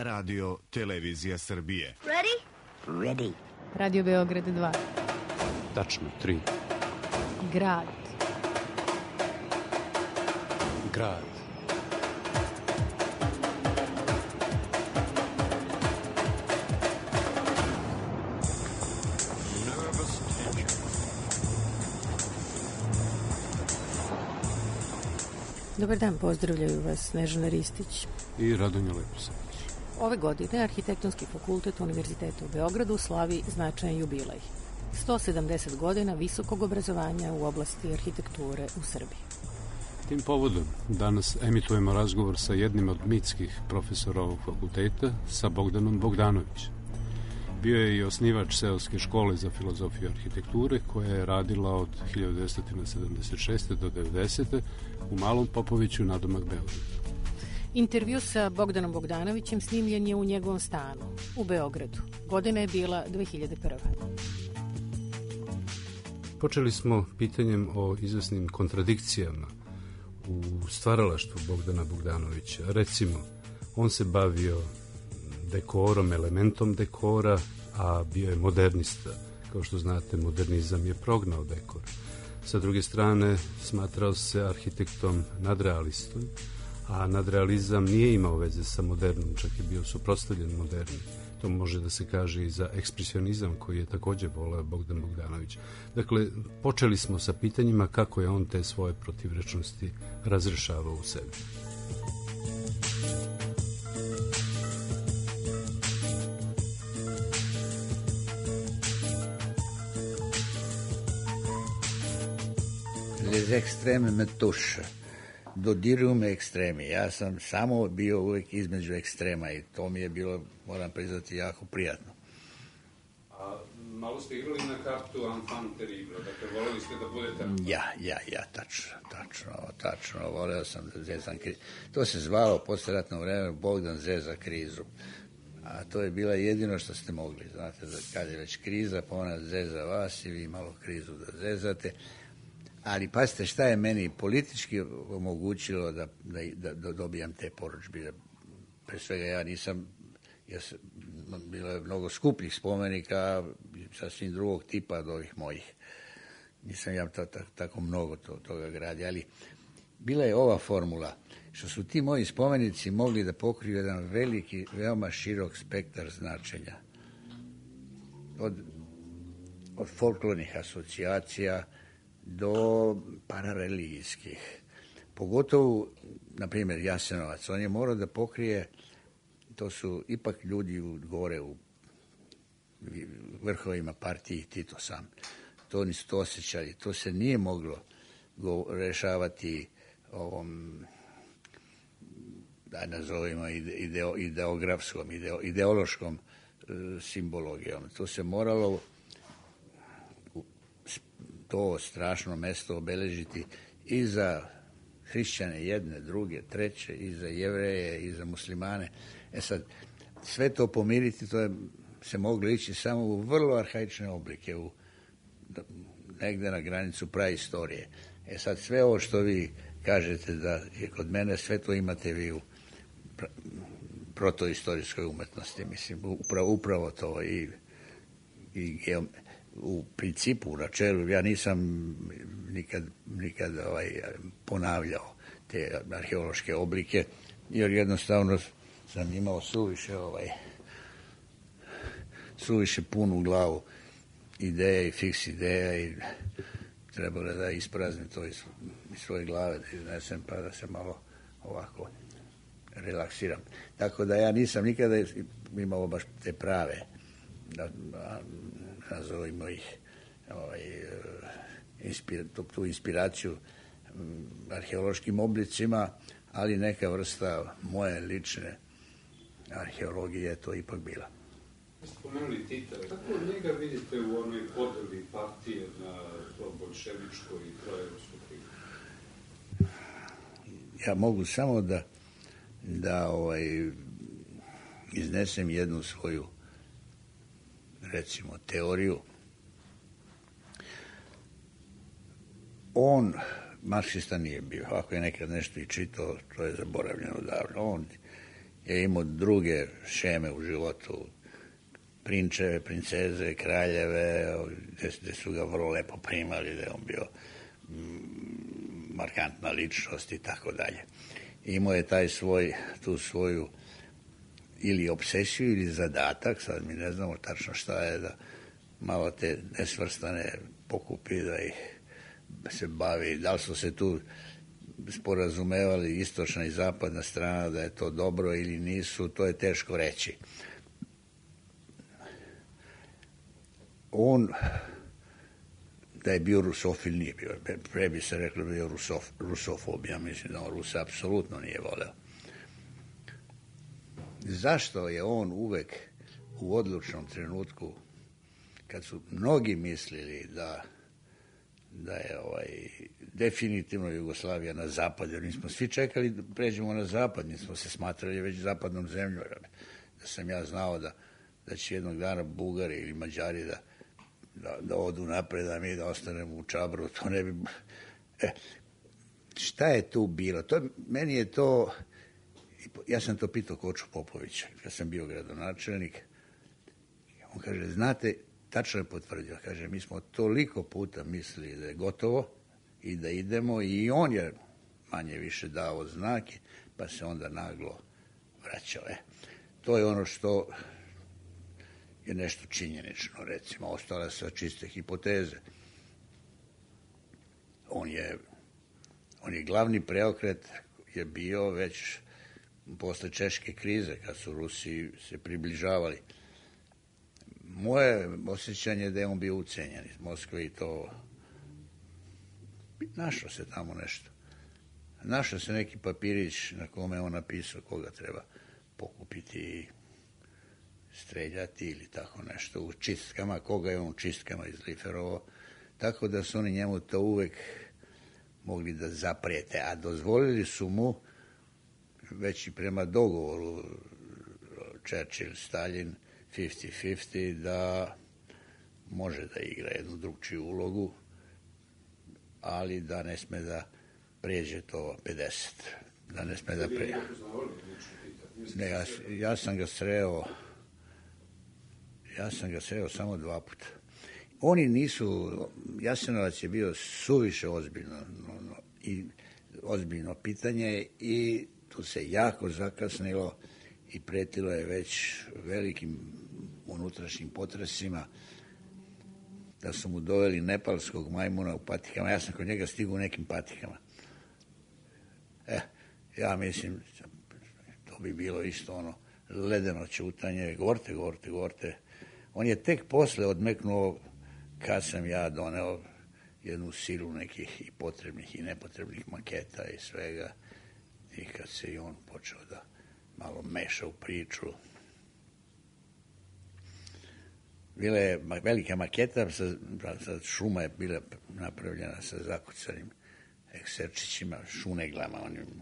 Radio Televizija Srbije. Ready? Ready. Radio Beograd 2. Tačno 3. Grad. Grad. Dobar dan, pozdravljaju vas Snežana Ristić I Radonja Leposavić. Ove godine Arhitektonski fakultet Univerziteta u Beogradu slavi značajan jubilej. 170 godina visokog obrazovanja u oblasti arhitekture u Srbiji. Tim povodom danas emitujemo razgovor sa jednim od mitskih profesora ovog fakulteta, sa Bogdanom Bogdanovićem. Bio je i osnivač Seoske škole za filozofiju arhitekture, koja je radila od 1976. do 90. u Malom Popoviću nadomak Beograda. Intervju sa Bogdanom Bogdanovićem snimljen je u njegovom stanu u Beogradu. Godina je bila 2001. Počeli smo pitanjem o izvesnim kontradikcijama u stvaralaštvu Bogdana Bogdanovića. Recimo, on se bavio dekorom, elementom dekora, a bio je modernista. Kao što znate, modernizam je prognao dekor. Sa druge strane, smatrao se arhitektom nadrealistom, a nadrealizam nije imao veze sa modernom, čak je bio suprotstavljen moderni. To može da se kaže i za ekspresionizam, koji je takođe voleo Bogdan Bogdanović. Dakle, počeli smo sa pitanjima kako je on te svoje protivrečnosti razrešavao u sebi. Les extrêmes me touche. Dodiruju me ekstremi. Ja sam samo bio uvek između ekstrema i to mi je bilo, moram priznati, jako prijatno. A malo ste igrali na kartu enfant terrible, dakle, voleli ste da budete... Ja, tačno, voleo sam da zezam krizu. To se zvalo posleratno vreme Bogdan zeza krizu. A to je bila jedino što ste mogli, znate, da kad je već kriza, pa ona zeza vas i vi malo krizu da zezate. Ali pazite, šta je meni politički omogućilo da dobijam te porudžbe. Pre svega ja nisam, bilo je mnogo skupljih spomenika, sasvim drugog tipa od ovih mojih. Nisam ja tako mnogo toga gradio, ali bila je ova formula, što su ti moji spomenici mogli da pokriju jedan veliki, veoma širok spektar značenja. Od folklornih asocijacija do parareligijskih. Pogotovo, na primjer, Jasenovac, on je morao da pokrije, to su ipak ljudi gore u vrhovima partije i Tito sam. To nisu to osjećali, to se nije moglo rešavati ovom, da nazovimo, ideološkom simbologijom. To se moralo to strašno mesto obeležiti i za hrišćane jedne, druge, treće, i za Jevreje, i za muslimane. Sad, sve to pomiriti, to je se moglo ići samo u vrlo arhaične oblike, negde na granicu praistorije. Sad, sve ovo što vi kažete da je kod mene, sve to imate vi u protoistorijskoj umetnosti, mislim, upravo to i u principu, u načelu, ja nisam nikad ponavljao te arheološke oblike, jer jednostavno sam imao suviše punu glavu ideja i fiks ideja i trebalo da ispraznim to iz svoje glave, da iznesem pa da se malo ovako relaksiram. Tako da ja nisam nikada imao baš te prave, nazovimo ih, tu inspiraciju arheološkim oblicima, ali neka vrsta moje lične arheologije to ipak bila. Spomenuli Tita, kako njega vidite u onoj podeli partije na to bolševičko i trojerusko krivo? Ja mogu samo da iznesem jednu svoju, recimo, teoriju. On marksista nije bio. Ako je nekad nešto i čitao, to je zaboravljeno davno. On je imao druge šeme u životu, prinčeve, princeze, kraljeve, gde su ga vrlo lepo primali, da je on bio markantna ličnost i tako dalje. Imao je tu svoju ili obsesiju ili zadatak, sad mi ne znamo tačno šta je, da malo te nesvrstane pokupi, da ih se bavi, da li su se tu sporazumevali istočna i zapadna strana da je to dobro ili nisu, to je teško reći. On, da je bio rusofil, nije bio. Pre bi se reklo da je bio rusofob, ja mislim da on Rusa apsolutno nije voleo. Zašto je on uvek u odlučnom trenutku, kad su mnogi mislili da je definitivno Jugoslavija na zapadu, jer mi smo svi čekali da pređemo na zapad, mi smo se smatrali već zapadnom zemljom, da sam ja znao da će jednog dana Bugari ili Mađari da odu napred, a mi da ostanemo u Čabru, to ne bi... Šta je tu bilo? Meni je to... Ja sam to pitao Koču Popovića, kad sam bio gradonačelnik. On kaže, znate, tačno je potvrdio, kaže, mi smo toliko puta mislili da je gotovo i da idemo, i on je manje više dao znake, pa se onda naglo vraćao. To je ono što je nešto činjenično, recimo, ostale sa čiste hipoteze. On je glavni preokret je bio već posle češke krize, kad su Rusi se približavali. Moje osjećanje je da je on bio ucenjen iz Moskve i to našlo se tamo nešto. Našao se neki papirić na kome on napisao koga treba pokupiti i streljati ili tako nešto u čistkama, koga je on u čistkama izliferovao, tako da su oni njemu to uvek mogli da zaprijete, a dozvolili su mu već i prema dogovoru Churchill, Stalin, 50-50, da može da igra jednu drugčiju ulogu, ali da ne sme da pređe to 50. Da ne sme da pređe. Ne, ja sam ga sreo samo 2 puta. Oni nisu, Jasenovac je bio suviše ozbiljno pitanje i tu se jako zakasnilo i pretilo je već velikim unutrašnjim potresima, da su mu doveli nepalskog majmuna u patikama. Ja sam kod njega stigao u nekim patikama. Ja mislim, to bi bilo isto ono ledeno ćutanje, gorte. On je tek posle odmeknuo kad sam ja doneo jednu silu nekih i potrebnih i nepotrebnih maketa i svega, i kad se i on počeo da malo meša u priču. Bila je velika maketa, šuma je bila napravljena sa zakucanim ekserčićima, šuneglama,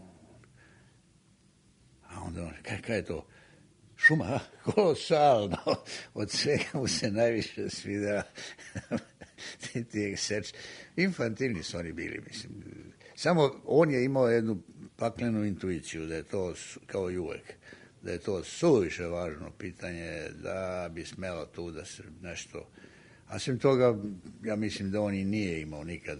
a onda on, kaj je to? Šuma, kolosalno. Od svega mu se najviše svidela ti ekserči. Infantilni su oni bili, mislim. Samo on je imao jednu paklenu intuiciju da je to, kao i uvek, da je to suviše važno pitanje, da bi smelo tu da se nešto... A svim toga, ja mislim da on i nije imao nikad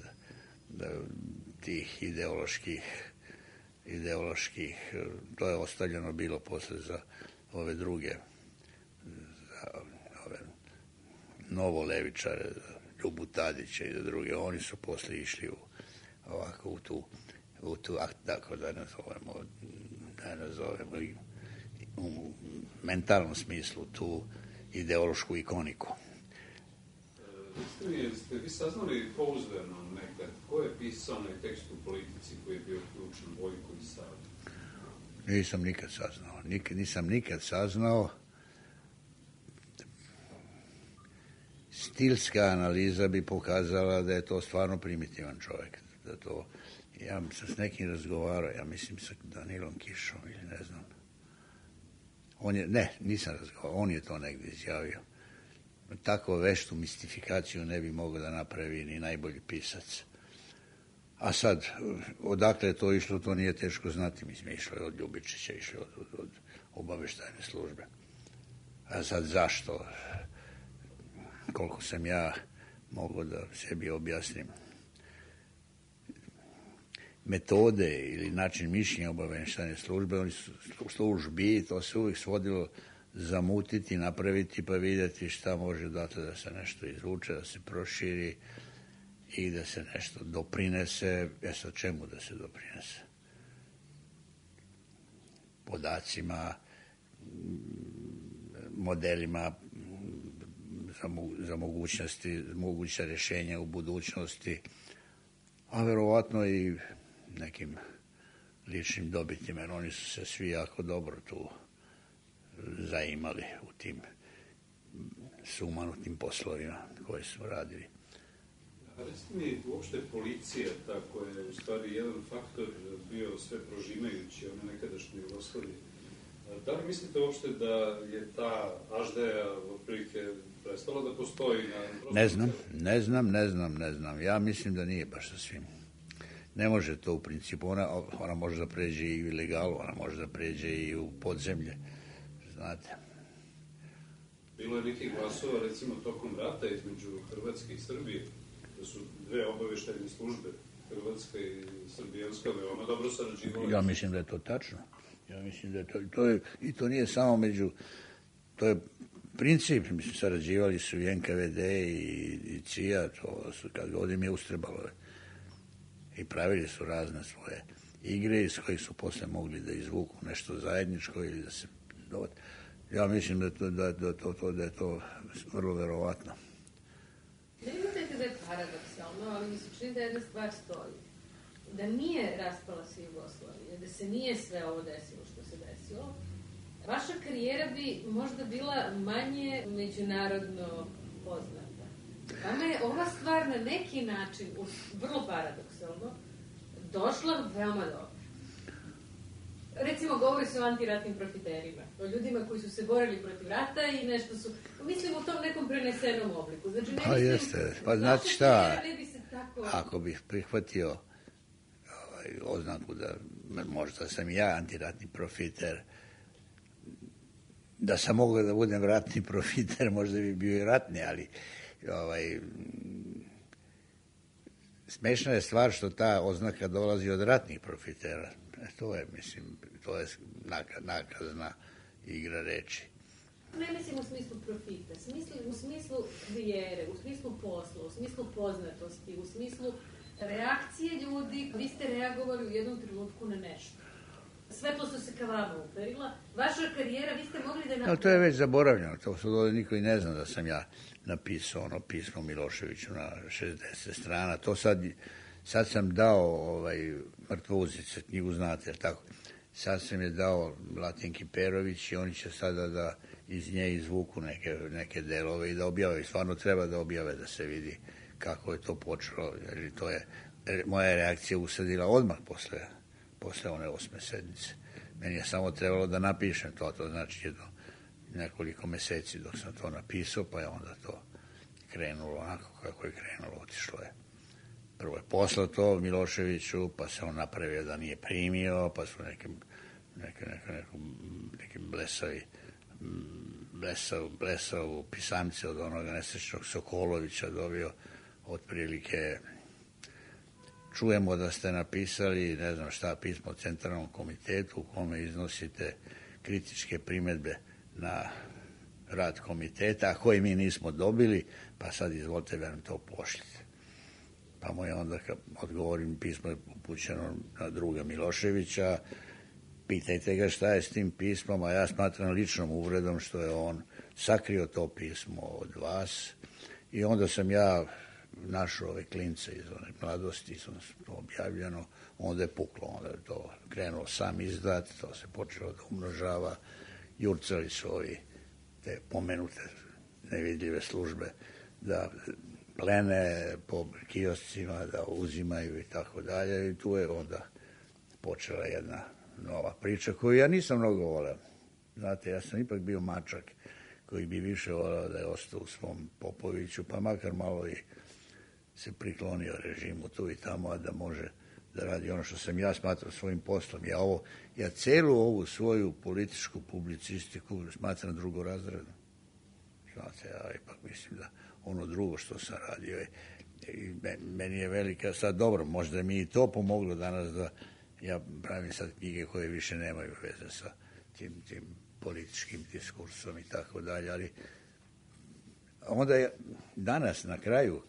tih ideoloških, to je ostavljeno bilo posle za ove druge, za ove novolevičare, Ljubu Tadića i za druge. Oni su posle išli u tu, tako da nazovemo u mentalnom smislu tu ideološku ikoniku. Ste vi saznali pouzdano nekad ko je pisao onaj tekst u Politici koji je bio ključan Vojko i Sava? Nisam nikad saznao. Stilska analiza bi pokazala da je to stvarno primitivan čovjek. Da to, ja sam s nekim razgovarao, ja mislim sa Danilom Kišom ili ne znam. Nisam razgovarao, on je to negdje izjavio. Tako veštu mistifikaciju ne bi mogao da napravi ni najbolji pisac. A sad, odakle je to išlo, to nije teško znati. Mislim, išlo je od Ljubičića, išlo je od obaveštajne službe. A sad zašto? Koliko sam ja mogao da sebi objasnim metode ili način mišljenja obaveštajne službe, oni su službi, to se uvijek svodilo zamutiti, napraviti pa vidjeti šta može odatle da se nešto izvuče, da se proširi i da se nešto doprinese. Sad čemu da se doprinese? Podacima, modelima za moguća rješenja u budućnosti, a verovatno i nekim ličnim dobitima, jer oni su se svi jako dobro tu zaimali u tim sumanutim poslovima koje su radili. A recite mi, uopšte policija, ta koja je u stvari jedan faktor bio sve prožimajući, one nekadašnje Jugoslavije, da li mislite uopšte da je ta aždaja otprilike prestala da postoji? Ne znam. Ja mislim da nije baš sa svim. Ne može to u principu. Ona može da pređe i u ilegalu, ona može da pređe i u podzemlje. Znate. Bilo je nekih glasova, recimo, tokom rata između Hrvatske i Srbije, da su dve obaveštajne službe, Hrvatska i Srbijanska, veoma dobro sarađivali. Ja mislim da je to tačno. Ja mislim da je i to nije samo to je princip, mislim, sarađivali su i NKVD i CIA, to su kad god im je ustrebalo. I pravili su razne svoje igre iz kojih su posle mogli da izvuku nešto zajedničko ili da se dovode. Ja mislim da je to vrlo verovatno. Ne mislite da je paradoksalno, ali mi se čini da jedna stvar stoji. Da nije raspala se Jugoslavija, da se nije sve ovo desilo što se desilo, vaša karijera bi možda bila manje međunarodno poznata. Vama je ova stvar na neki način, vrlo paradoksalno, došla veoma dobro. Recimo, govori se o antiratnim profiterima, o ljudima koji su se borili protiv rata i nešto su, mislim u tom nekom prenesenom obliku. Znači, ne jeste, pa znate šta, ne bi se tako... Ako bih prihvatio oznaku da možda sam ja antiratni profiter, da sam mogao da budem ratni profiter, možda bi bio i ratni, ali smešna je stvar što ta oznaka dolazi od ratnih profitera. To je nakazna igra reči. Ne mislim u smislu profita, u smislu karijere, u smislu posla, u smislu poznatosti, u smislu reakcije ljudi. Vi ste reagovali u jednom trenutku na nešto. Svetlost se ka vama uperila. Vaša karijera, vi ste mogli da... No, to je već zaboravljeno. To su ovdje niko i ne zna da sam ja napisao ono pismo Miloševiću na 60 strana. To sad sam dao Mrtvuzice, knjigu znate, jer tako. Sad sam je dao Latinki Perović i oni će sada da iz nje izvuku neke delove i da objave. I stvarno treba da objave, da se vidi kako je to počelo. Jer to je moja reakcija usadila odmah posle one 8. sedmice. Meni je samo trebalo da napišem to znači nekoliko meseci dok sam to napisao, pa je onda to krenulo onako kako je krenulo, otišlo je. Prvo je poslao to Miloševiću, pa se on napravio da nije primio, pa su neki blesavu pisamce od onoga nesrećnog Sokolovića dobio otprilike. Čujemo da ste napisali, ne znam šta, pismo Centralnom komitetu u kome iznosite kritičke primedbe na rad komiteta, a koje mi nismo dobili, pa sad izvolite da nam to pošljite. Pa mu je onda, kad odgovorim, pismo je upućeno na druga Miloševića, pitajte ga šta je s tim pismom, a ja smatram ličnom uvredom što je on sakrio to pismo od vas i onda sam ja našao ove klince iz one mladosti, sam to objavljeno, onda je puklo, onda je to krenulo sam izdat, to se počelo da umnožava, jurcali su ovi te pomenute nevidljive službe da plene po kioscima, da uzimaju i tako dalje i tu je onda počela jedna nova priča koju ja nisam mnogo voleo. Znate, ja sam ipak bio mačak koji bi više voleo da je ostao u svom Popoviću, pa makar malo i se priklonio režimu tu i tamo, a da može da radi ono što sam ja smatrao svojim poslom. Ja celu ovu svoju političku publicistiku smatram drugorazrednom. Znate, ja ipak mislim da ono drugo što sam radio meni je velika, sad dobro, možda mi i to pomoglo danas da ja pravim sad knjige koje više nemaju veze sa tim političkim diskursom i tako dalje, ali onda danas na kraju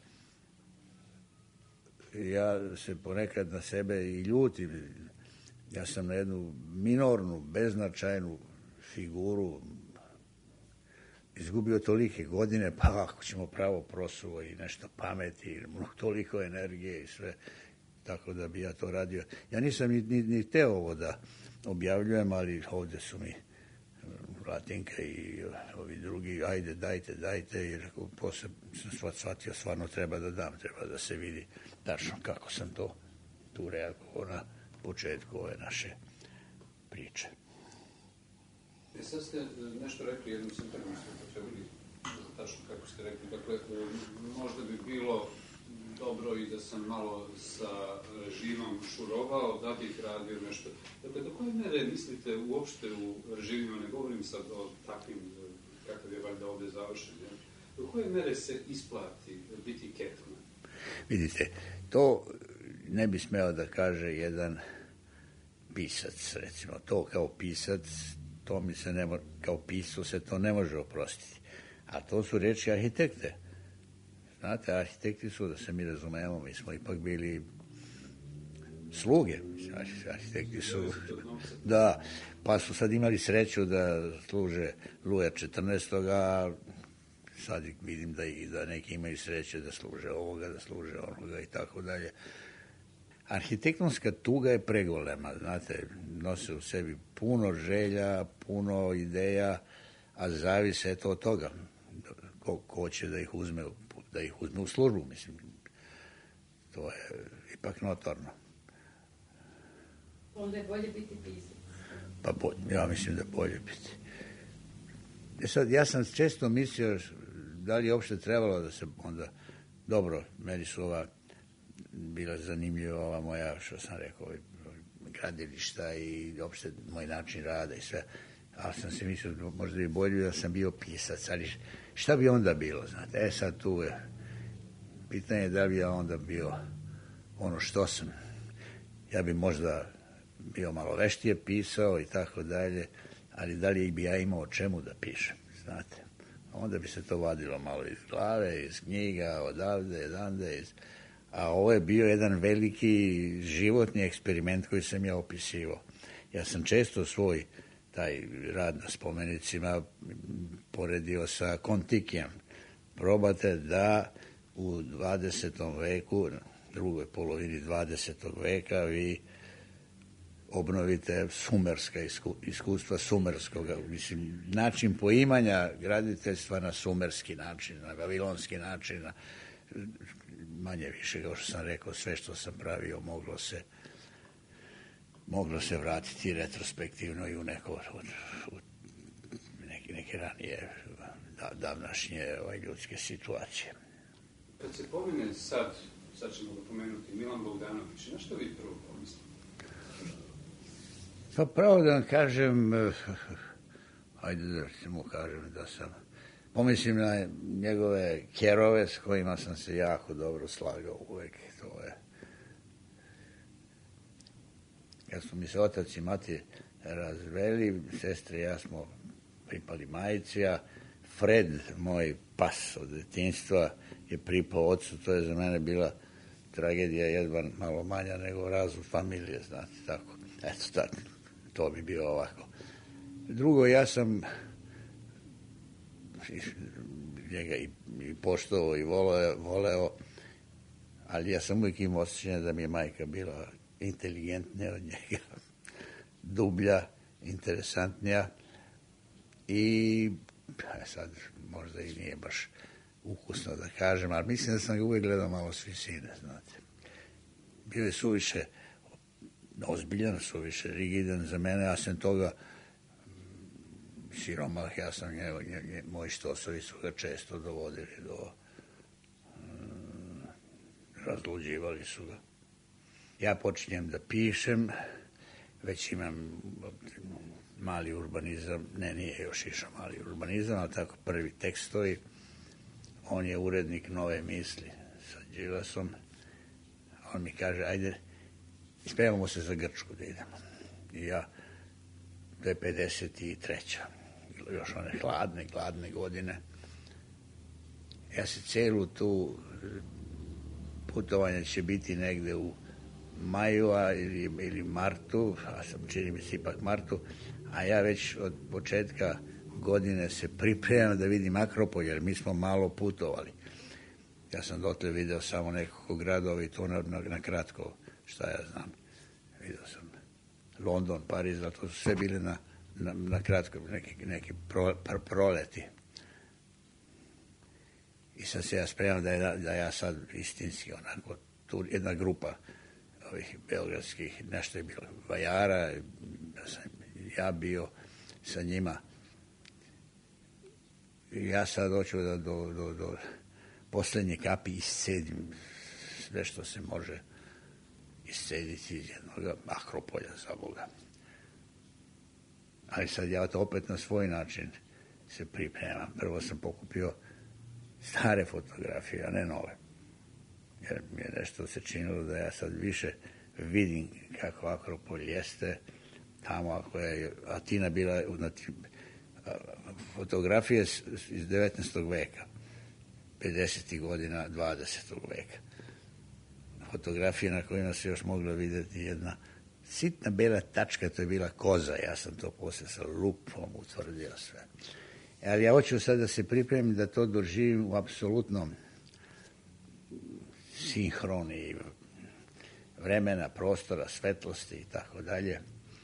ja se ponekad na sebe i ljutim. Ja sam na jednu minornu, beznačajnu figuru izgubio tolike godine, pa ako ćemo pravo prosuvo i nešto pameti, toliko energije i sve, tako da bi ja to radio. Ja nisam ni teo ovo da objavljujem, ali ovdje su mi Latinka i ovi drugi, ajde, dajte, jer posle sam shvatio, stvarno treba da dam, treba da se vidi tačno kako sam to tu reagovao na početku ove naše priče. Sad ste nešto rekli, jednu sintagmu ste potrebili, tačno kako ste rekli, dakle, možda bi bilo dobro i da sam malo sa režimom šurovao, da bih radio nešto. Dakle, do koje mere mislite uopšte u režimima, ne govorim sad o takvim, kakav je valjda ovdje završen, do koje mere se isplati biti ketman? Vidite, to ne bi smeo da kaže jedan pisac, recimo, to kao pisac, to mi se ne može, kao pisu se to ne može oprostiti. A to su reči arhitekte. Znate, arhitekti su, da se mi razumemo, mi smo ipak bili sluge. Arhitekti su, da, pa su sad imali sreću da služe Luja 14. a sad vidim da neki imaju sreće da služe ovoga, da služe onoga i tako dalje. Arhitektonska tuga je pregolema, znate, nose u sebi puno želja, puno ideja, a zavise to od toga. Ko će da ih uzme u službu, mislim. To je ipak notorno. Onda je bolje biti pisac. Pa ja mislim da bolje biti. Sad, ja sam često mislio da li je uopšte trebalo da se onda, dobro, meni su bila zanimljiva ova moja, što sam rekao, gradilišta i uopšte moj način rada i sve, ali sam se mislio možda bi bolje da sam bio pisac, ali šta bi onda bilo, znate, sad tu je pitanje da bi ja onda bio ono što sam. Ja bi možda bio malo veštije pisao i tako dalje, ali da li bi ja imao o čemu da pišem, znate. Onda bi se to vadilo malo iz glave, iz knjiga, odavde, a ovo je bio jedan veliki životni eksperiment koji sam ja opisivao. Ja sam često svoj taj rad na spomenicima poredio sa Kontikijem. Probate da u 20. veku, drugoj polovini 20. veka, vi obnovite sumerska iskustva sumerskoga, mislim, način poimanja graditeljstva na sumerski način, na vavilonski način, manje više, kao što sam rekao, sve što sam pravio moglo se vratiti retrospektivno i u neke ranije davnašnje ljudske situacije. Kad se pomene sad ćemo ga pomenuti, Milan Bogdanović, na što vi prvo pomislite? Pa pravo da vam kažem, ajde da mu kažem da sam, pomislim na njegove kerove s kojima sam se jako dobro slagao uvek, to je. Kad su mi se otac i mati razveli, sestre i ja smo pripali majici, a Fred, moj pas od detinjstva, je pripao ocu, to je za mene bila tragedija jedva malo manja nego razvod familije, znate, tako. Eto, to bi bio ovako. Drugo, ja sam njega i poštovao i voleo, ali ja sam uvijek imao osjećanje da mi je majka bila inteligentnija od njega, dublja, interesantnija i sad možda i nije baš ukusno da kažem, ali mislim da sam ga uvijek gledao malo s visine, znate. Bio je suviše ozbiljan, suviše rigidan za mene, ja sam toga siromah, ja sam moji štosovi su ga često dovodili razluđivali su ga. Ja počinjem da pišem, već imam mali urbanizam, nije još išao mali urbanizam, ali tako prvi tekst stoji. On je urednik Nove misli sa Đilasom. On mi kaže, ajde, spremamo se za Grčku da idemo. I ja, to je 53. Još one gladne godine. Ja se celu tu putovanje će biti negde u maju ili martu, a sam čini mi se ipak martu, a ja već od početka godine se pripremam da vidim Akropolj, jer mi smo malo putovali. Ja sam dotle video samo nekoliko gradova i to na kratko, šta ja znam. Video sam London, Pariz, ali to su sve bile na kratko, neki proleti. I sad se ja spremam da ja sad istinski onako, tu jedna grupa ovih beogradskih, nešto je bilo vajara, da sam ja bio sa njima. I ja sad hoću da do poslednje kapi iscedim sve što se može iscediti iz jednog Akropolja, za Boga. Ali sad ja to opet na svoj način se pripremam. Prvo sam pokupio stare fotografije, a ne nove. Jer mi je nešto se činilo da ja sad više vidim kako Akropolj jeste tamo, ako je Atina bila fotografije iz 19. veka, 50. godina 20. veka. Fotografije na kojima se još moglo vidjeti jedna sitna bela tačka, to je bila koza, ja sam to poslije sa lupom utvrdio sve. Ali ja hoću sad da se pripremim da to doživim u apsolutnom sinhroniji vremena, prostora, svetlosti i tako dalje.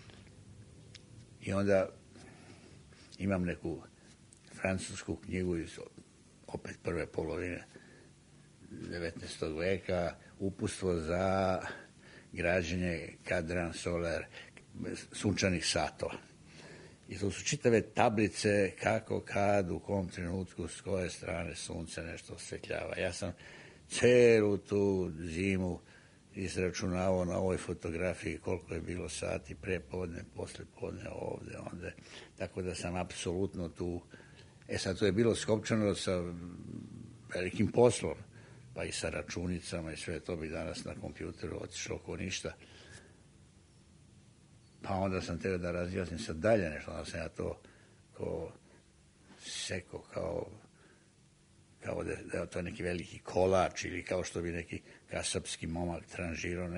I onda imam neku francusku knjigu iz opet prve polovine 19. veka, uputstvo za građenje kadran solar, sunčanih satova. I to su čitave tablice kako, kad, u kom trenutku, s koje strane sunce nešto osvetljava. Ja sam celu tu zimu izračunavao na ovoj fotografiji koliko je bilo sati, prepodne, poslepodne, ovde, onda. Tako da sam apsolutno tu. Sad to je bilo skopčano sa velikim poslom, pa i sa računicama i sve to bi danas na kompjuteru otišlo oko ništa. Pa onda sam teo da razjasnim sad dalje nešto, onda sam ja to ko seko, kao da je to neki veliki kolač ili kao što bi neki kasapski momak tranžirao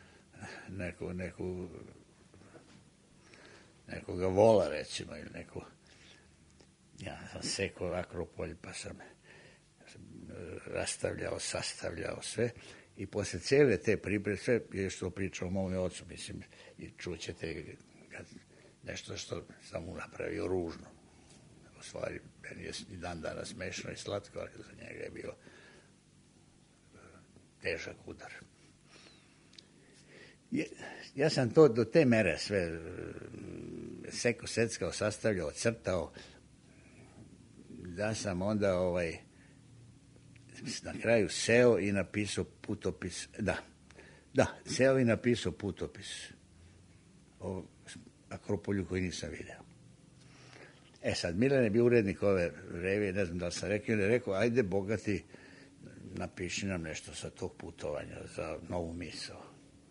nekoga vola, recimo, ili neku. Ja sam sekao Akropolj, pa sam rastavljao, sastavljao sve. I posle cele te pripreme, sve je što pričao o mome ocu, mislim, i čućete kad nešto što sam mu napravio ružno. U stvari, meni je i dan danas smešno i slatko, ali za njega je bio težak udar. Ja sam to do te mere sve seko, seckao, sastavljao, crtao, da sam onda na kraju seo i napisao putopis, seo i napisao putopis o Akropolju koji nisam video. Sad, Milan je bio urednik ove revije, ne znam da li sam rekao, on je rekao, ajde bogati, napiši nam nešto sa tog putovanja za novu misao.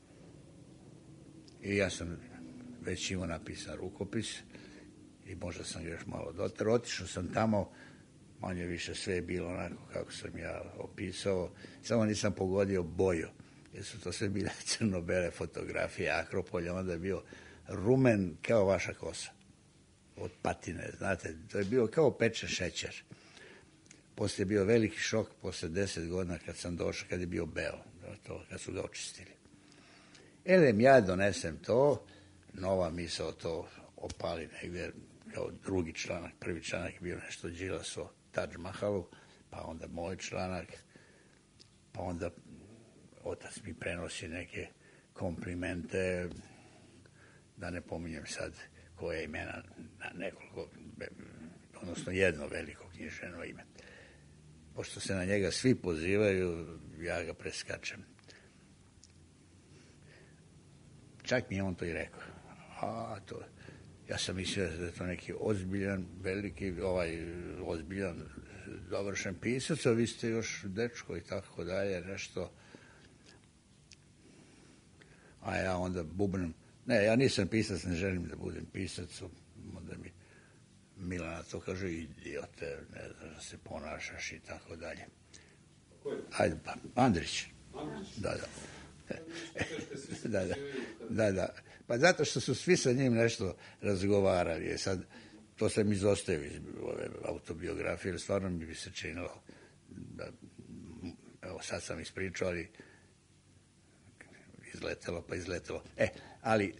I ja sam već imao napisan rukopis i možda sam još malo dotarao. Otišao sam tamo, manje više sve je bilo onako kako sam ja opisao, samo nisam pogodio boju, jer su to sve bile crno-bele fotografije Akropolja, onda je bio rumen kao vaša kosa, od patine, znate, to je bio kao pečen šećer. Poslije je bio veliki šok, posle 10 godina kad sam došao, kad je bio beo, kad su ga očistili. Ja donesem to, nova misao to opali negdje kao drugi članak, prvi članak je bio nešto Đilas o Taj Mahalu, pa onda moj članak, pa onda otac mi prenosi neke komplimente, da ne pominjem sad koje imena, na nekoliko, odnosno jedno veliko književno ime. pošto se na njega svi pozivaju, ja ga preskačem. Čak mi je on to i rekao. Ja sam mislio da je to neki ozbiljan, veliki, ozbiljan, dovršen pisac, a vi ste još dečko i tako dalje, nešto. A ja onda bubnem. Ne, ja nisam pisac, ne želim da budem pisac. Onda mi Milana to kaže, idiote, ne znaš da se ponašaš i tako dalje. Ajde, pa, Andrić. Da. Pa zato što su svi sa njim nešto razgovarali. Sad, to sam izostavio iz ove autobiografije, jer stvarno mi bi se činilo da, evo sad sam ispričao, ali izletelo. Ali,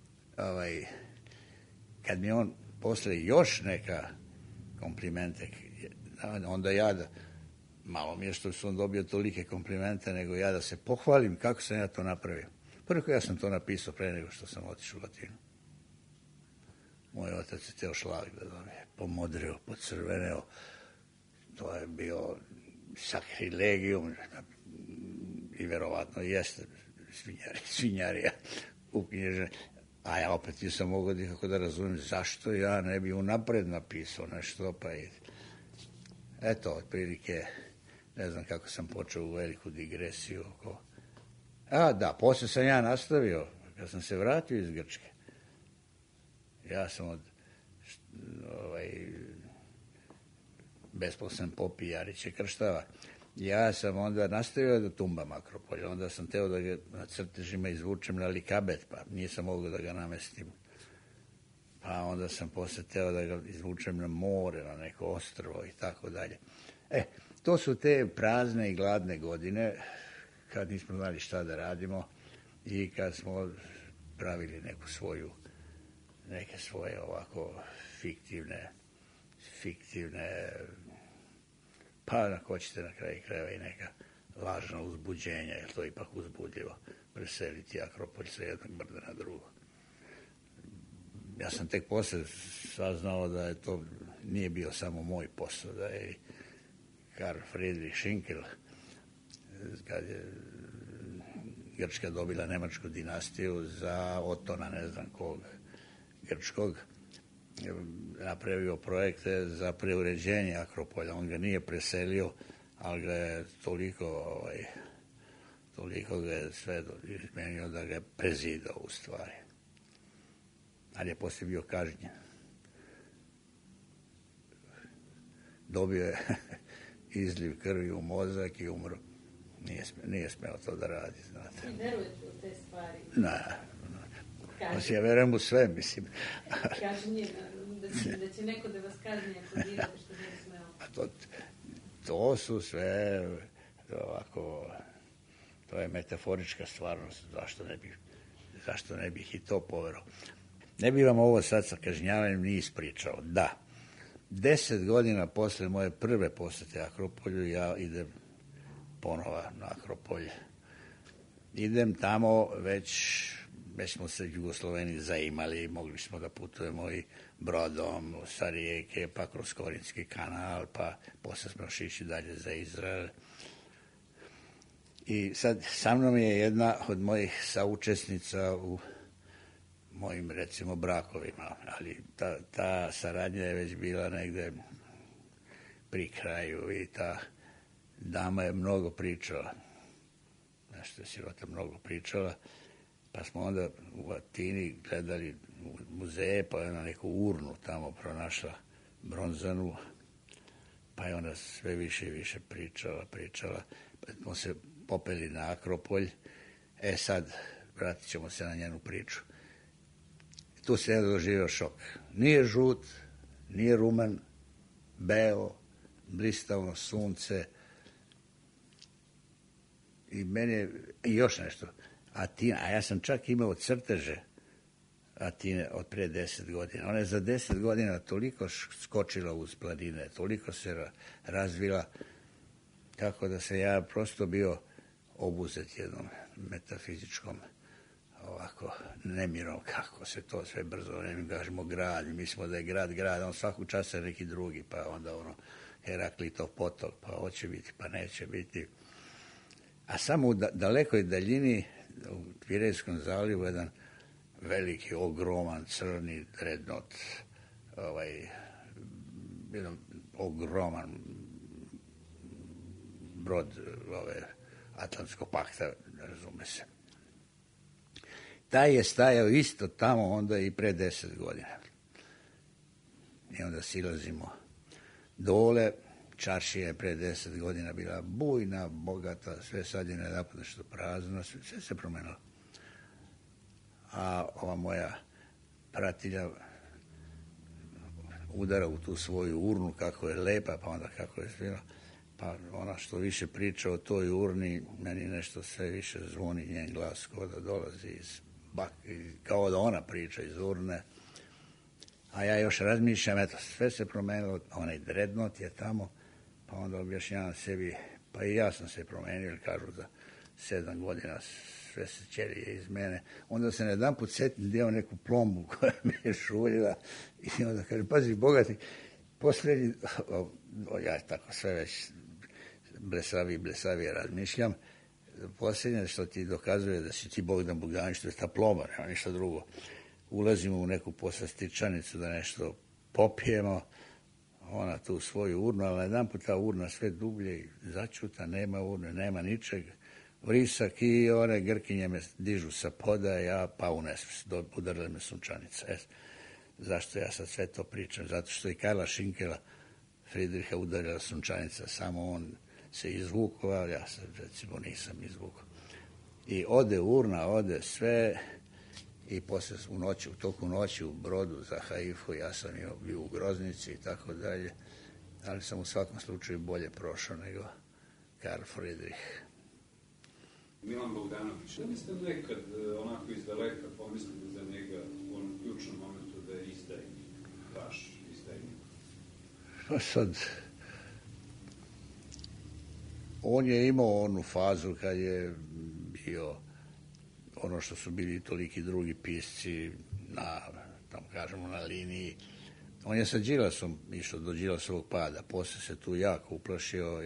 kad mi on posle još neka komplimente, onda ja da, malo mi je što sam dobio tolike komplimente, nego ja da se pohvalim kako sam ja to napravio. Prvo ja sam to napisao pre nego što sam otišao u Latinu. Moj otac je teo šlag da je pomodrio, pocrveneo. To je bio sakrilegijum i verovatno jeste svinjarija uknjižena. A ja opet nisam mogao nikako da razumijem zašto ja ne bi unapred napisao nešto, pa i eto, otprilike, ne znam kako sam počeo u veliku digresiju oko... Posle sam ja nastavio, kad sam se vratio iz Grčke. Ja sam od besposlen popi Jariće krštava. Ja sam onda nastavio da tumbam Akropolj, onda sam teo da ga na crtežima izvučem na likabet, pa nisam mogao da ga namestim. Pa onda sam posle teo da ga izvučem na more, na neko ostrvo i tako dalje. To su te prazne i gladne godine, kad nismo znali šta da radimo i kad smo pravili neke svoje ovako fiktivne, pa ako hoćete na kraju krajeva i neka lažna uzbuđenja, jer to je ipak uzbudljivo, preseliti Akropolj sa jednog brda na drugo. Ja sam tek posle saznao da je to nije bio samo moj posao, da je Karl Friedrich Schinkel, kad je Grčka dobila nemačku dinastiju za Otona, ne znam kog, grčkog, napravio projekte za preuređenje Akropolja. On ga nije preselio, ali ga je toliko ga je sve izmenio da ga je prezidao u stvari. Ali je poslije bio kažnjen. Dobio je izliv krvi u mozak i umro. Nije smeo to da radi, znate. I verujete u te stvari? Ja verujem u sve, mislim. Kažnjen, da će neko da vas kazni ako dirate što nije smeo. To su sve ovako, to je metaforička stvarnost, zašto ne bih i to poverao. Ne bih vam ovo sad sa kažnjavanjem ni ispričao. Da, 10 godina posle moje prve posete Akropolju ja idem ponova na Akropolje. Idem tamo, već smo se Jugosloveni zaimali, mogli smo da putujemo i brodom sa rijeke, pa kroz Korinski kanal, pa posle smo šiši dalje za Izrael. I sad sa mnom je jedna od mojih saučesnica u mojim, recimo, brakovima, ali ta saradnja je već bila negde pri kraju i ta dama je mnogo pričala. Nešto je sirota mnogo pričala, pa smo onda u Atini gledali muzeje, pa je na neku urnu tamo pronašla bronzanu, pa je ona sve više i više pričala, pa smo se popeli na Akropolj. Sad vratit ćemo se na njenu priču. Tu se je doživio šok. Nije žut, nije rumen, beo, blistavno sunce. I meni je, i još nešto, Atina, a ja sam čak imao crteže Atine od pre 10 godina. Ona je za 10 godina toliko skočila uz planine, toliko se razvila, tako da se ja prosto bio obuzet jednom metafizičkom ovako nemirom, kako se to sve brzo, mi kažemo grad, mi mislimo da je grad, on svakog časa je neki drugi, pa onda ono Heraklitov potok, pa hoće biti, pa neće biti. A samo u dalekoj daljini, u Pirejskom zalivu, jedan veliki, ogroman, crni dreadnought, jedan ogroman brod Atlantskog pakta, razume se. Taj je stajao isto tamo onda i pre 10 godina. I onda silazimo dole, čaršija je pre 10 godina bila bujna, bogata, sve sad je najedanput nešto prazno, sve se promenilo. A ova moja pratilja udara u tu svoju urnu, kako je lepa, pa onda kako je svila. Pa ona što više priča o toj urni, meni nešto sve više zvoni njen glas, kao da dolazi kao da ona priča iz urne. A ja još razmišljam, eto, sve se promenilo, onaj dreadnought je tamo, pa onda objašnjavam sebi, pa i ja sam se promenio, jer kažu za 7 godina sve se ćelije iz mene. Onda se jedanput setim da imam neku plombu koja mi je šuljila i onda kaže, pazi, bogati, posljednji, ja tako sve već blesavije razmišljam, posljednje što ti dokazuje da si ti Bogdan Bogdanović, to je ta plomba, nema ništa drugo. Ulazimo u neku poslastičanicu da nešto popijemo, ona tu svoju urnu, ali jedanput ta urna sve dublje začuta, nema urne, nema ničeg, vrisak i one grkinje me dižu sa poda, ja pa unesem, udarila me sunčanica. Zašto ja sad sve to pričam? Zato što i Karla Šinkela Friedricha udarila sunčanica, samo on se izvukao, ali ja sad recimo nisam izvukao. I ode urna, ode sve, i poslije u toku noći u brodu za Haifu, ja sam bio u groznici i tako dalje, ali sam u svakom slučaju bolje prošao nego Karl Friedrich. Milan Bogdanović, da li ste nekad onako iz daleka pomislili za njega u onom ključnom momentu da je izdajnik, vaš izdajnik? Pa sad, on je imao onu fazu kad je bio ono što su bili toliki drugi pisci na liniji. On je sa Đilasom išao do Đilasovog pada, poslije se tu jako uplašio i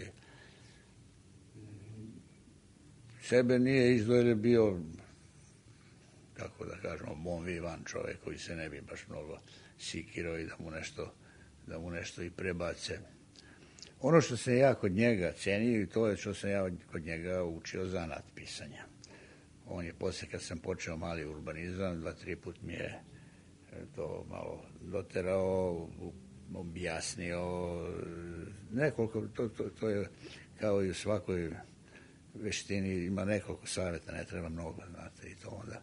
sebe nije izdvojio, bio, kako da kažemo, bon vivant čovjek koji se ne bi baš mnogo sikirao i da mu nešto i prebace. Ono što sam ja kod njega cenio i to je što sam ja kod njega učio zanat pisanja. On je poslije kad sam počeo mali urbanizam, 2-3 put mi je to malo doterao, objasnio, nekoliko, to je kao i u svakoj veštini, ima nekoliko savjeta, ne treba mnogo, znate, i to onda.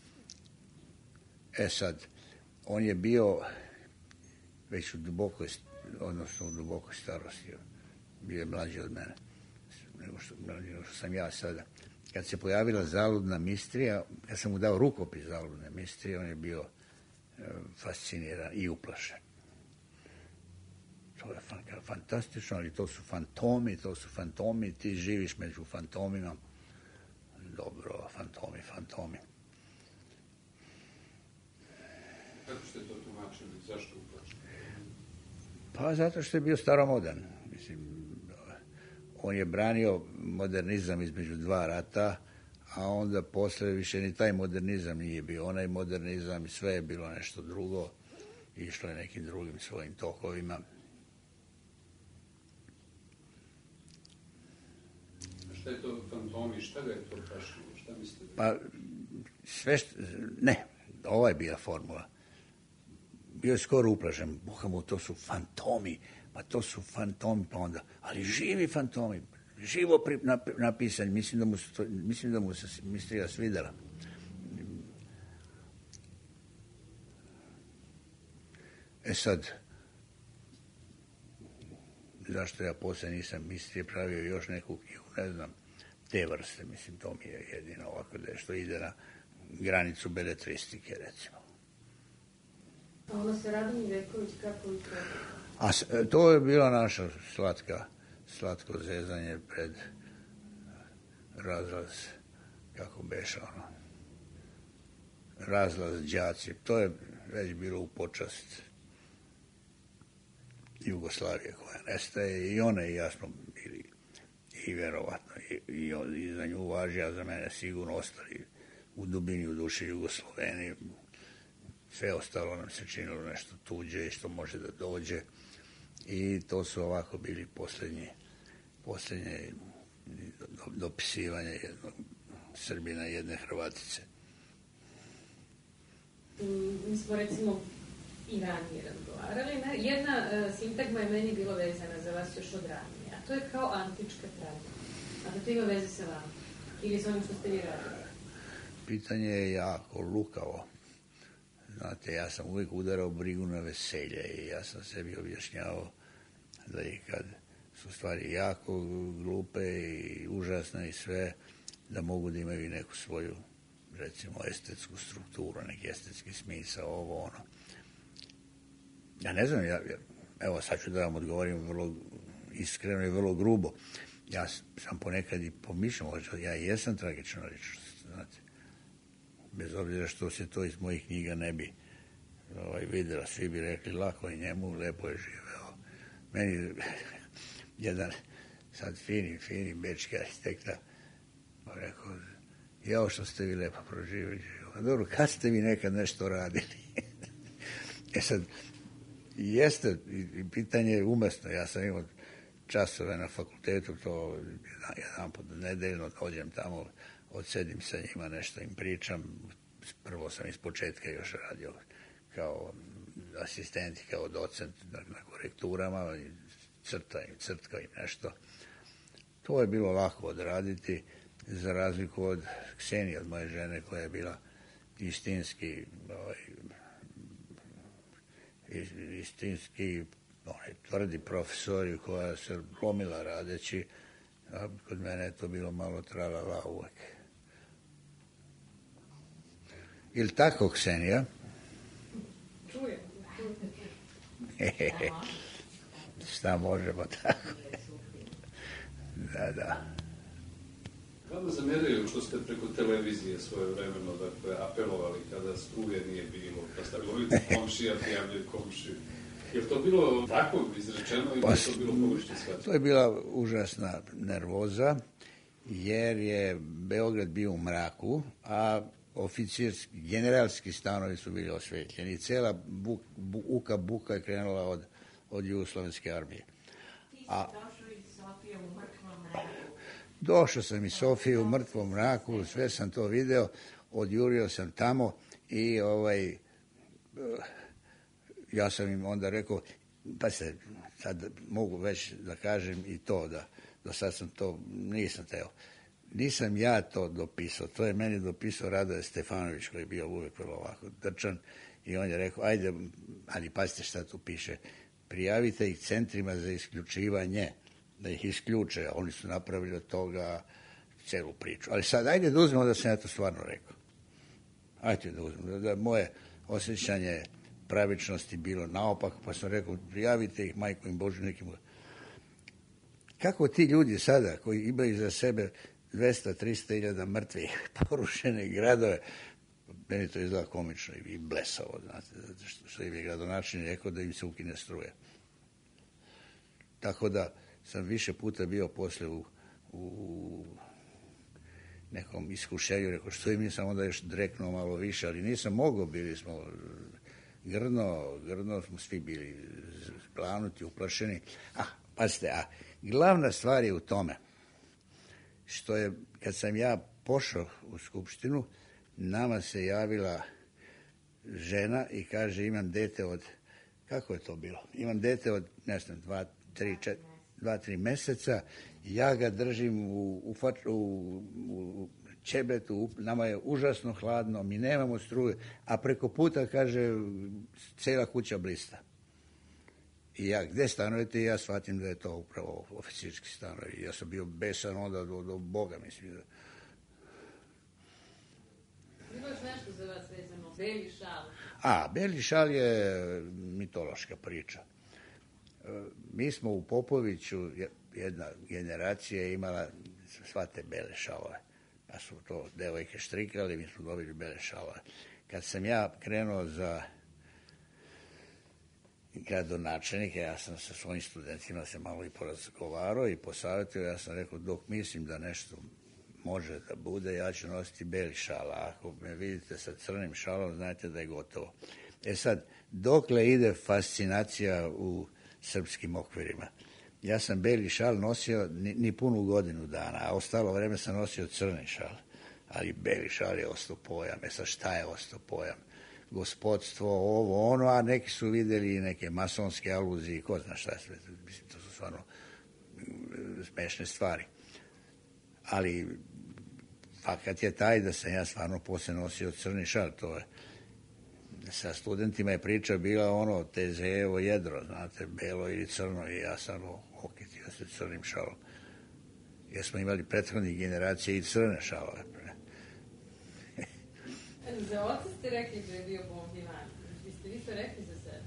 Sad, on je bio već u dubokoj starosti, bio je mlađi od mene, nego što sam ja sada. Kad se pojavila Zaludna mistrija, kad sam mu dao rukopis Zaludne mistrije, on je bio fasciniran i uplašen. To je fantastično, ali to su fantomi, ti živiš među fantomima. Dobro, fantomi. Kako ste to tumačili? Zašto uplašen? Pa zato što je bio staromodern. Mislim, on je branio modernizam između 2 rata, a onda posle više ni taj modernizam nije bio. Onaj modernizam i sve je bilo nešto drugo. Išlo je nekim drugim svojim tokovima. Šta je to fantomi? Šta ga je to prašilo? Šta mislite? Pa, ova je bila formula. Bio je skoro uplašen. Boga mu, to su fantomi. Pa to su fantomi, pa onda, ali živi fantomi, živo napisani, mislim da mu se mistrija svidela. Sad, zašto ja poslije nisam mistrije pravio još neku knjigu, ne znam, te vrste, mislim, to mi je jedino ovako da što ide na granicu beletristike, recimo. A ono se Radomir Veković kako i to? A to je bilo naša slatko zezanje pred razlaz, kako beše ono. razlaz đaci. To je već bilo u počast Jugoslavije koja nestaje i ona i ja smo bili i verovatno i za nju važi, a za mene sigurno ostali u dubini u duši Jugosloveni. Sve ostalo nam se činilo nešto tuđe i što može da dođe i to su ovako bili posljednje dopisivanje jednog Srbina i jedne Hrvatice. Mi smo recimo i ranije razgovarali. Jedna sintagma je meni bila vezana za vas još od ranije, a to je kao antička tradicija. A da to ima veze sa vama? Ili sa onim što ste vi radili? Pitanje je jako lukavo. Znate, ja sam uvijek udarao brigu na veselje i ja sam sebi objašnjavao da i kad su stvari jako glupe i užasne i sve, da mogu da imaju i neku svoju, recimo, estetsku strukturu, neki estetski smisao, ovo, ono. Ja ne znam, evo sad ću da vam odgovorim vrlo iskreno i vrlo grubo. Ja sam ponekad i pomišljam, ja jesam tragična ličnost, znate. Bez obzira što se to iz mojih knjiga ne bi vidjela, svi bi rekli lako je njemu, lepo je živeo. Meni jedan sad fini bečki arhitekta rekao, jao što ste vi lepo proživjeli. Dobro, kad ste vi nekad nešto radili? Sad, jeste, pitanje je umesno, ja sam imao časove na fakultetu, to jedan put nedeljno dođem tamo, odsedim sa njima, nešto im pričam. Prvo sam iz početka još radio kao asistent, kao docent na korekturama, crtka im nešto. To je bilo lako odraditi, za razliku od Ksenije, od moje žene, koja je bila istinski tvrdi profesori, koja se lomila radeći, a kod mene je to bilo malo tralala uvek. Ili tako, Ksenija? Čujem. Šta možemo tako? Da. Vama zamjeraju što ste preko televizije svoje vremeno, dakle, apelovali kada struje nije bilo, pa ste govorili komšija, prijavljaju komšiju. Je li to bilo tako izrečeno ili je to bilo pogrešno shvatiti? To je bila užasna nervoza, jer je Beograd bio u mraku, a generalski stanovi su bili osvetljeni. Cela buka je krenula od Jugoslovenske armije. Došao sam iz Sofije u mrtvom mraku, sve sam to video, odjurio sam tamo i ja sam im onda rekao, pa se sad mogu već da kažem i to, da do sad sam to, nisam teo. Nisam ja to dopisao, to je meni dopisao Radoje Stefanović, koji je bio uvijek vrlo ovako drčan, i on je rekao, ajde, ali pazite šta tu piše, prijavite ih centrima za isključivanje, da ih isključe, oni su napravili od toga celu priču. Ali sad, ajde da uzmemo da sam ja to stvarno rekao. Ajde da uzmemo, da moje osjećanje pravičnosti bilo naopako, pa sam rekao, prijavite ih, majko im Božu, nekim. Kako ti ljudi sada, koji imaju za sebe 200-300 hiljada mrtvih, porušene gradove, meni to izgleda komično i blesavo, znate, zato što im je gradonačelnik rekao da im se ukine struje. Tako da sam više puta bio posle u nekom iskušenju, rekao što im nisam onda još dreknuo malo više, ali nisam mogao, bili smo grdno smo svi bili planuti, uplašeni. Pazite, glavna stvar je u tome što je, kad sam ja pošao u Skupštinu, nama se javila žena i kaže, imam dete od, kako je to bilo? Imam dete od, ne znam, 2-3 meseca, ja ga držim u Čebetu, nama je užasno hladno, mi nemamo struje, a preko puta, kaže, cela kuća blista. I ja, gde stanujete? I ja shvatim da je to upravo oficirski stanovi. Ja sam bio besan onda do Boga, mislim. Bilo još nešto za vas vezano? Beli šal? Beli šal je mitološka priča. Mi smo u Popoviću, jedna generacija je imala sva te bele šalove. Pa su to devojke štrikali, mi smo dobili bele šalove. kad sam ja krenuo za gradonačelnika, ja sam sa svojim studentima se malo i porazgovarao i posavjetio, ja sam rekao, dok mislim da nešto može da bude, ja ću nositi beli šal, a ako me vidite sa crnim šalom, znajte da je gotovo. E sad, dokle ide fascinacija u srpskim okvirima? Ja sam beli šal nosio ni punu godinu dana, a ostalo vreme sam nosio crni šal. Ali beli šal je ostao pojam. Sad šta je ostao pojam? Gospodstvo, ovo, ono, a neki su vidjeli neke masonske aluzije, ko zna šta sve. Mislim, to su stvarno smešne stvari. Ali fakat je taj da sam ja stvarno poslije nosio crni šal. To je, sa studentima je priča bila ono Tezejevo jedro, znate, belo ili crno, i ja sam okitio se crnim šalom. Jer smo imali prethodnih generacija i crne šalove. Za oca ste rekli da je bio bombivan. Biste vi to rekli za sebe?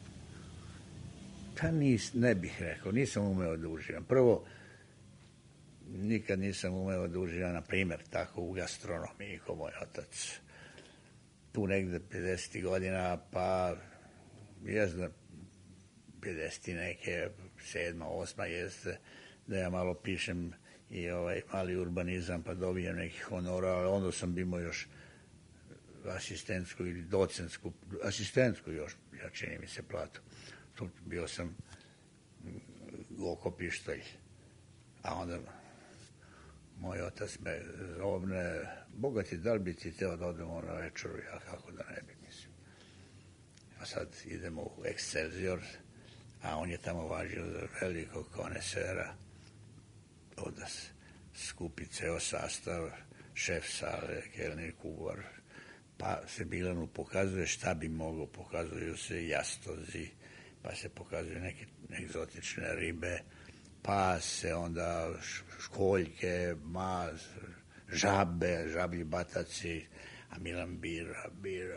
Pa ne bih rekao, nisam umeo da uživam. Prvo, nikad nisam umeo da uživam, na primjer, tako u gastronomiji kao moj otac. Tu negde 50. godina, pa jezda 50. neke, 7. 8. jeste, da ja malo pišem i mali urbanizam, pa dobijem nekih honora, ali onda sam imao još asistentsku ili docentsku, asistentsku još, ja čini mi se platu. Tu bio sam okopištolj, a onda moj otac me zovne, bogati, da li bi ti teo da odemo na večeru? Ja kako da ne bi, mislim. A sad idemo u Excelsior, a on je tamo važio za velikog konesera, da skupi ceo sastav, šef sale, kelner, kuvar, pa se Bilanu pokazuje šta bi moglo, pokazuju se jastozi, pa se pokazuju neke egzotične ribe, pa se onda školjke, maz, žabe, žablji bataci, a Milan bira.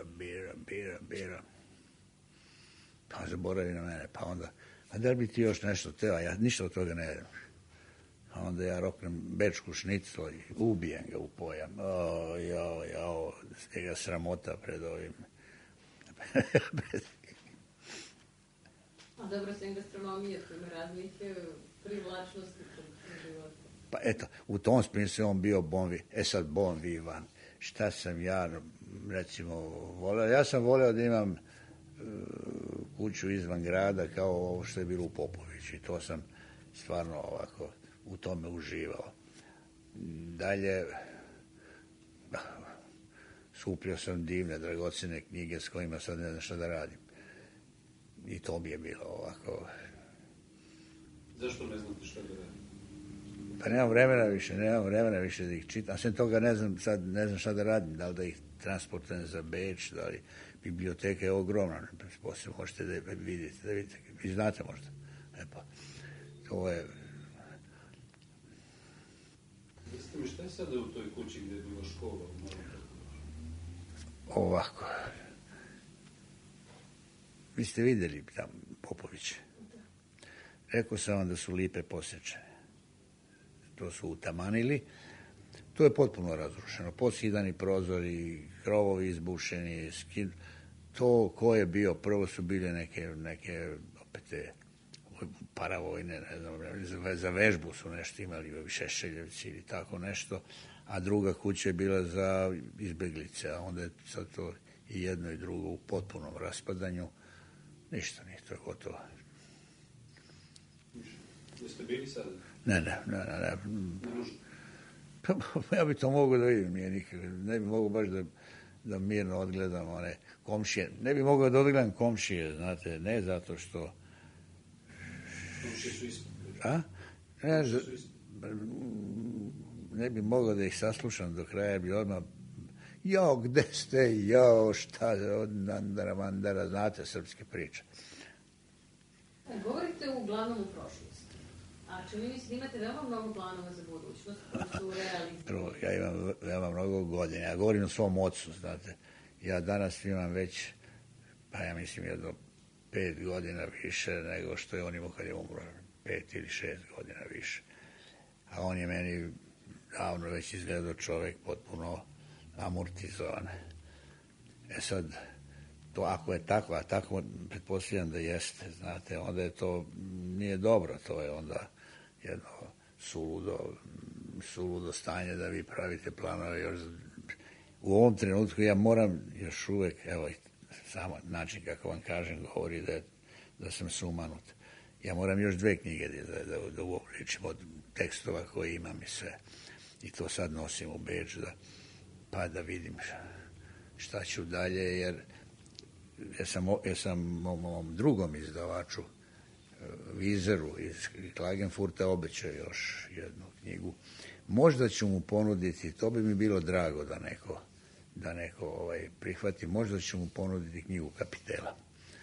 Pa zaboravi na mene, pa onda, a da li bi ti još nešto teo, ja ništa od toga ne jedem. A onda ja roknem bečku šniclo i ubijem ga u pojam. Stega sramota pred ovim. A dobro, sem gastronomije, tu ima razlike privlačnosti u životu. Pa eto, u tom smislu on bio sad bon vivan. Šta sam ja, recimo, voleo? Ja sam voleo da imam kuću izvan grada kao ovo što je bilo u Popovići. To sam stvarno ovako u tome uživao. Dalje, skupljao sam divne, dragocene knjige s kojima sad ne znam šta da radim. I to mi je bilo ovako. Zašto ne znate šta da radim? Pa nemam vremena više da ih čitam. A sve toga ne znam šta da radim. Da li da ih transportujem za Beč, da li biblioteka je ogromna. Poslije možete da vidite. Vi znate možda. Pa, to je... Jeste mi, šta je sada u toj kući gdje je bila škola? Ovako. Vi ste vidjeli tamo Popoviće. Rekao sam vam da su lipe posječene. To su utamanili. To je potpuno razrušeno. Poskidani prozori, krovovi izbušeni, to ko je bio, prvo su bile neke opet te paravojne, ne znam, za vežbu su nešto imali, Šešeljevci ili tako nešto, a druga kuća je bila za izbeglice, a onda je sad to i jedno i drugo u potpunom raspadanju. Ništa nije, to je gotovo. Jeste bili sad? Ne. Ja bi to mogao da vidim, ne bi mogao baš da mirno odgledam one komšije. Ne bi mogao da odgledam komšije, znate, ne zato što... Komšije su isto. A? Ne bi mogao da ih saslušam do kraja, bi odmah gde ste, šta, od Nandara, Mandara, znate srpske priče. Govorite uglavnom u prošlosti. A čini mi se da imate veoma mnogo planova za budućnost koji su realizirani. Prvo, ja imam veoma mnogo godina. Ja govorim o svom ocu, znate. Ja danas imam već, pa ja mislim, 5 godina više nego što je on imao kad je umro. 5 ili 6 godina više. A on je meni davno već izgledao čovjek potpuno amortizovan. Sad, to ako je tako, a tako pretpostavljam da jeste, znate, onda je to nije dobro, to je onda jedno suludo stanje da vi pravite planove. Još u ovom trenutku ja moram još uvek, evo, samo način kako vam kažem govori da sam sumanut. Ja moram još 2 knjige da uobličim od tekstova koje imam i sve. I to sad nosim u Beč pa da vidim šta ću dalje, jer ja sam mom drugom izdavaču Vizeru iz Klagenfurta obećao još jednu knjigu. Možda ću mu ponuditi, to bi mi bilo drago da neko prihvati, možda ću mu ponuditi knjigu Kapitela.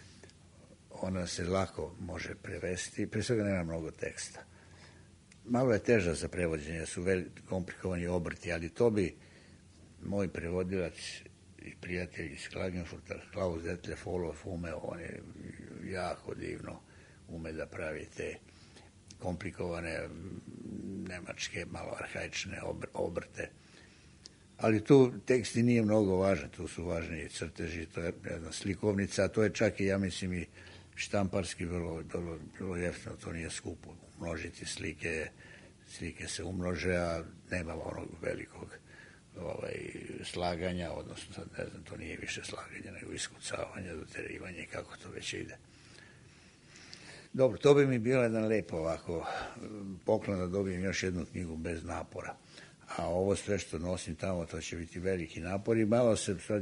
Ona se lako može prevesti, pre svega nema mnogo teksta. Malo je teža za prevođenje, su komplikovani obrti, ali to bi moj prevodilac i prijatelj iz Klagenfurta, Klaus Detlef Olof, umeo, on je jako divno ume da pravi te komplikovane nemačke, malo arhaične obrte. Ali tu tekst i nije mnogo važan, tu su važni i crteži, to je jedna slikovnica, a to je čak i, ja mislim, i štamparski vrlo jeftino, to nije skupo. Umnožiti slike se umnože, a nema onog velikog slaganja, odnosno, sad ne znam, to nije više slaganje, nego iskucavanje, doterivanje, kako to već ide. Dobro, to bi mi bilo jedan lepo ovako poklon da dobijem još jednu knjigu bez napora. A ovo sve što nosim tamo, to će biti veliki napor i malo se sad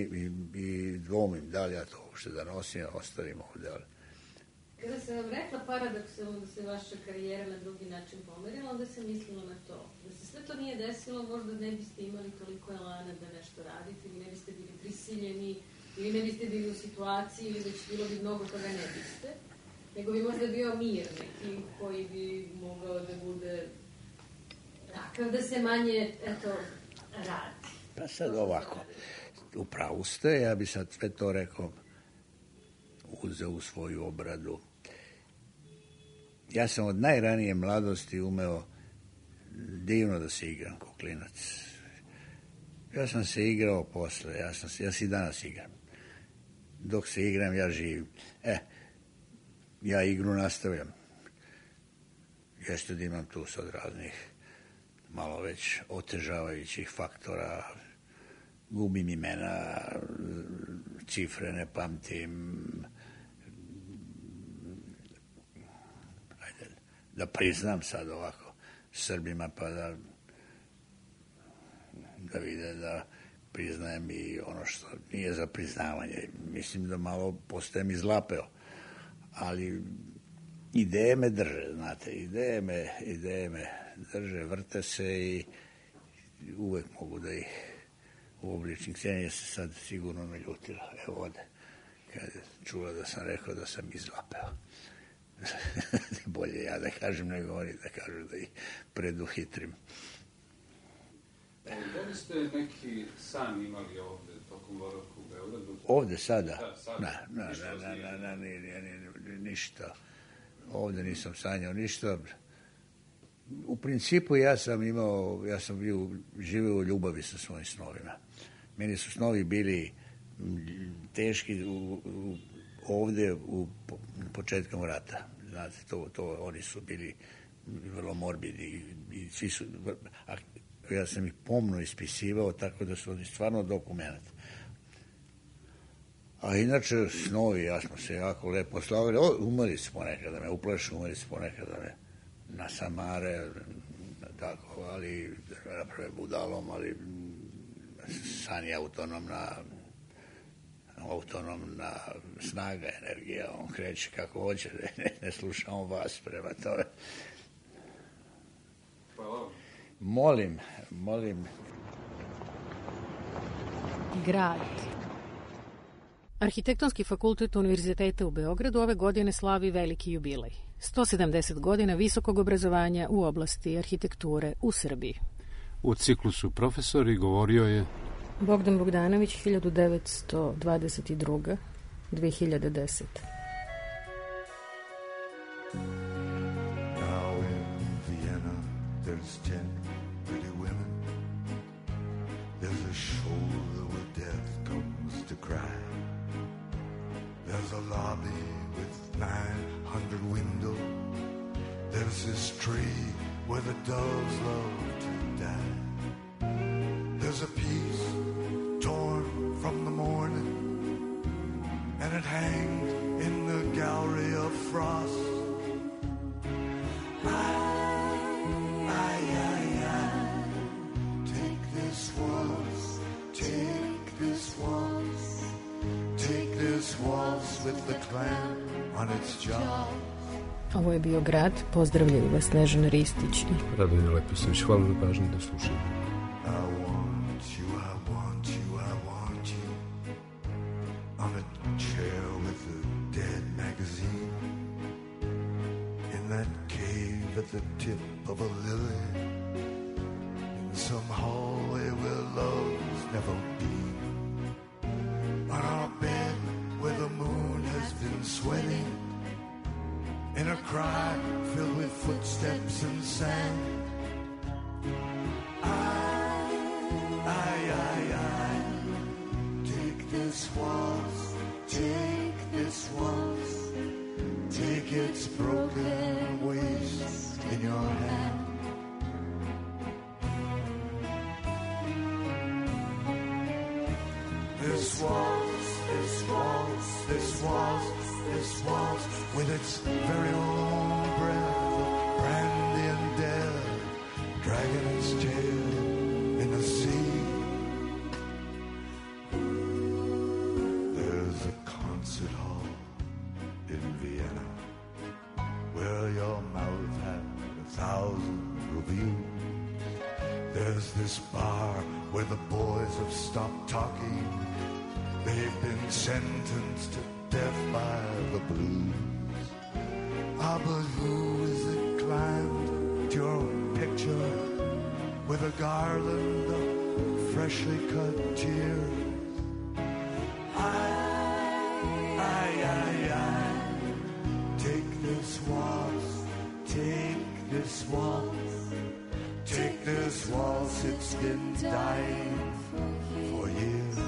i dvomim da li ja to uopšte da nosim, a ostavim ovde. Kada sam vam rekla paradoksalno da se vaša karijera na drugi način pomerila, onda sam mislila na to. Da se sve to nije desilo, možda ne biste imali toliko elana da nešto radite, ili ne biste bili prisiljeni, ili ne biste bili u situaciji, ili već bilo bi mnogo toga ne biste, nego bi možda bio mir neki koji bi mogao da bude takav da se manje, radi. Pa sad ovako, upravo ste, ja bi sad sve to rekao, uzeo u svoju obradu. Ja sam od najranije mladosti umeo divno da se igram ko klinac. Ja sam se igrao posle, ja se i danas igram. Dok se igram, ja živim. Ja igru nastavljam. Jeste da imam tu sad raznih malo već otežavajućih faktora, gubim imena, cifre ne pamtim, da priznam sad ovako Srbima, pa da vide da priznajem i ono što nije za priznavanje. Mislim da malo postajem izlapeo, ali ideje me drže, znate, ideje me drže, vrte se i uvek mogu da ih uobličim. Ksenija se sad sigurno naljutila, evo ovde, kad je čula da sam rekao da sam izlapeo. Bolje ja da kažem nego oni da kažu da ih preduhitrim. Da li ste neki san imali ovde tokom boravka u Beogradu? Ovde sada? Da, sada. Ništa. Ovde nisam sanjao ništa. U principu ja sam živeo u ljubavi sa svojim snovima. Meni su snovi bili teški ovde u početkom rata. Znate, oni su bili vrlo morbidni i svi su, ja sam ih pomno ispisivao, tako da su oni stvarno dokument. A inače, snovi, ja smo se jako lepo slavili. Umeli se ponekad da me uplaše, umeli se ponekad da me nasamare, tako, ali naprave budalom, ali san je autonomna snaga, energija, on kreće kako hoće, ne slušamo vas prema tome. Hvala. Molim. Grad. Arhitektonski fakultet Univerziteta u Beogradu ove godine slavi veliki jubilej. 170 godina visokog obrazovanja u oblasti arhitekture u Srbiji. U ciklusu profesori govorio je Bogdan Bogdanović, 1922. 2010. Now in Vienna there's 10 pretty women. There's a shoulder where death comes to There's this tree where the doves love to die. There's a piece torn from the morning, and it hangs in the gallery of frost. Take this waltz, take this waltz, take this waltz with the clam on its jaw. Ovo je bio Grad, pozdravljaju vas Snežana Ristić i Radomir Leposavić. Hvala na pažnji, da slušamo. I want you, I want you, I want you on a chair with a dead magazine, in that cave at the tip of a lily, in some hallway where love's never been, on our bed where the moon has been sweating, in a cry filled with footsteps and sand. Take this waltz, take this waltz, take its broken waist in your hand. This waltz, this waltz, this waltz, this waltz, with its very own breath of brandy and death, dragging its tail in the sea. There's a concert hall in Vienna where your mouth had 1,000 reviews. There's this bar where the boys have stopped talking. They've been sentenced to death by the blues. Ah, but who is it climbed to your picture with a garland of freshly cut tears? Take this waltz, take this waltz, take this waltz, it's been dying for years.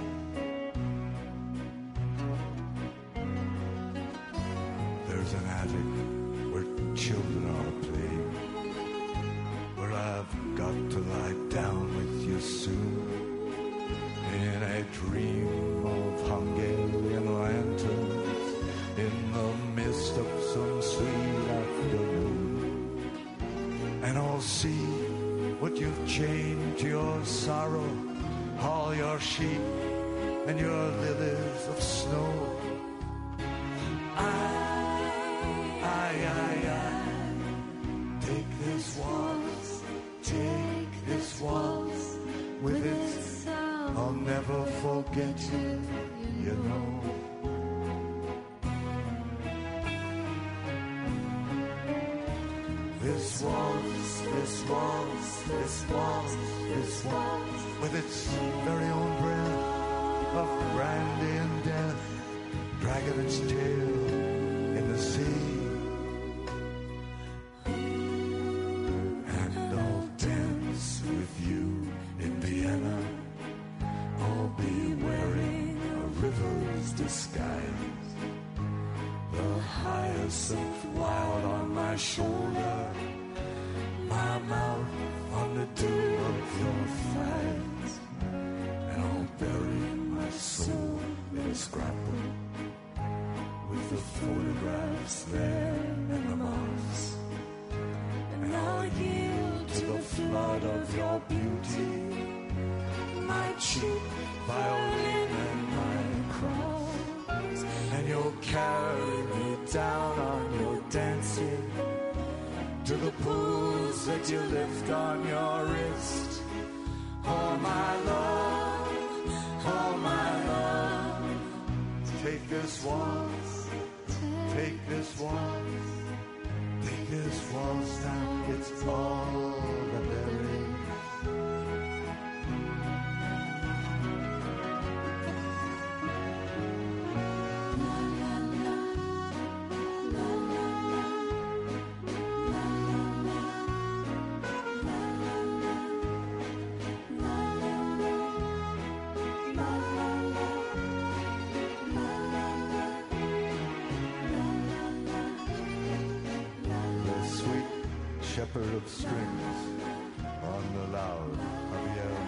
There's an attic where children are playing, where I've got to lie down with you soon, in a dream of Hungarian lanterns, in the mist of some sweet afternoon. And I'll see what you've chained to your sorrow, all your sheep and your lilies of snow. Take this waltz, take this waltz, with its I'll never forget you, you know. This waltz, this waltz, this waltz, this waltz, with its very own breath of brandy and death, dragging its tail in the sea. And I'll dance with you in Vienna. I'll be wearing a river's disguise, the hyacinth wild on my shoulder, my mouth on the dew of your thighs, and I'll bury my soul in a scrapbook with the photographs there and the moths, and I'll yield to the flood of your beauty, my cheap violin and my cross, and you'll carry me down on your dancing to the pools that you lift on your wrist. Oh my love, oh my love, take this waltz, take this waltz, take this waltz now, it's all that there is. shepherd of strings on the loud Javier